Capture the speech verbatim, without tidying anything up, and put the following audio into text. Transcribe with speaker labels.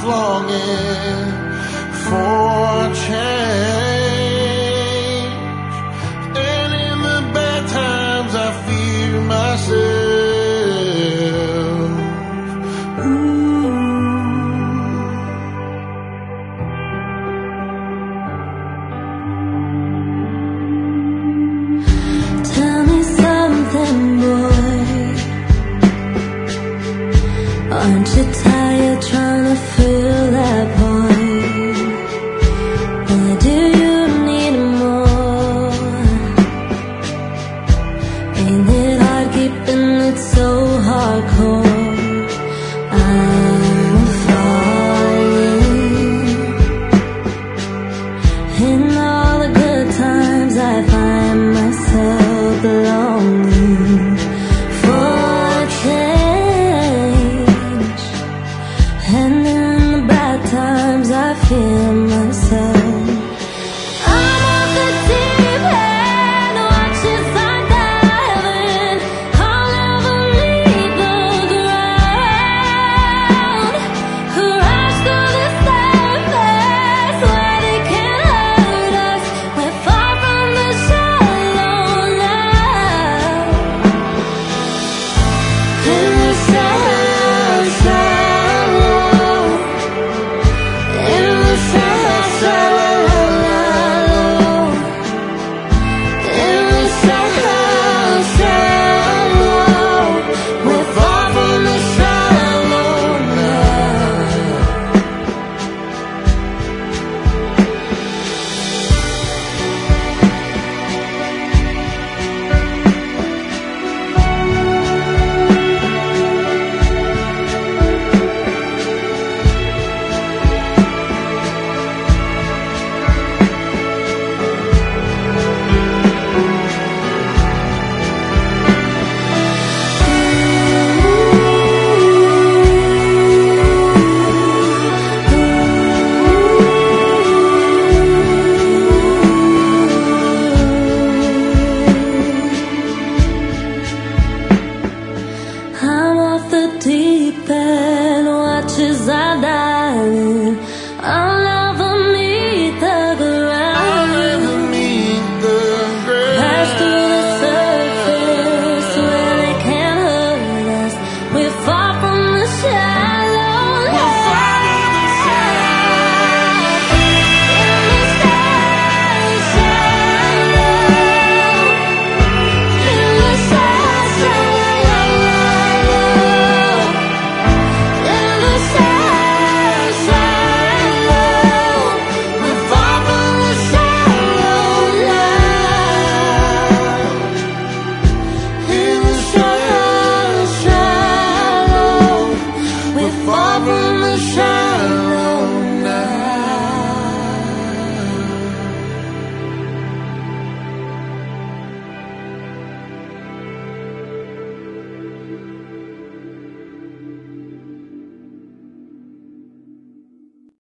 Speaker 1: longing for change, and in the bad times I fear myself. Ooh.
Speaker 2: Tell me something, boy. Aren't you tired trying to fill that void? Or do you need more? Ain't it hard keeping it so hardcore? I'm falling. In all the good times I find myself longing for change, and in the bad times I fear myself. I'm off the deep end, watch as I'm diving. I'll never leave the ground. Crash through the surface where they can't hurt us. We're far from the shallow now. In the shallow, shallow. In the shallow, shallow. In the shallow, shallow. We're far from the shallow now. I'm off the deep end, watch as I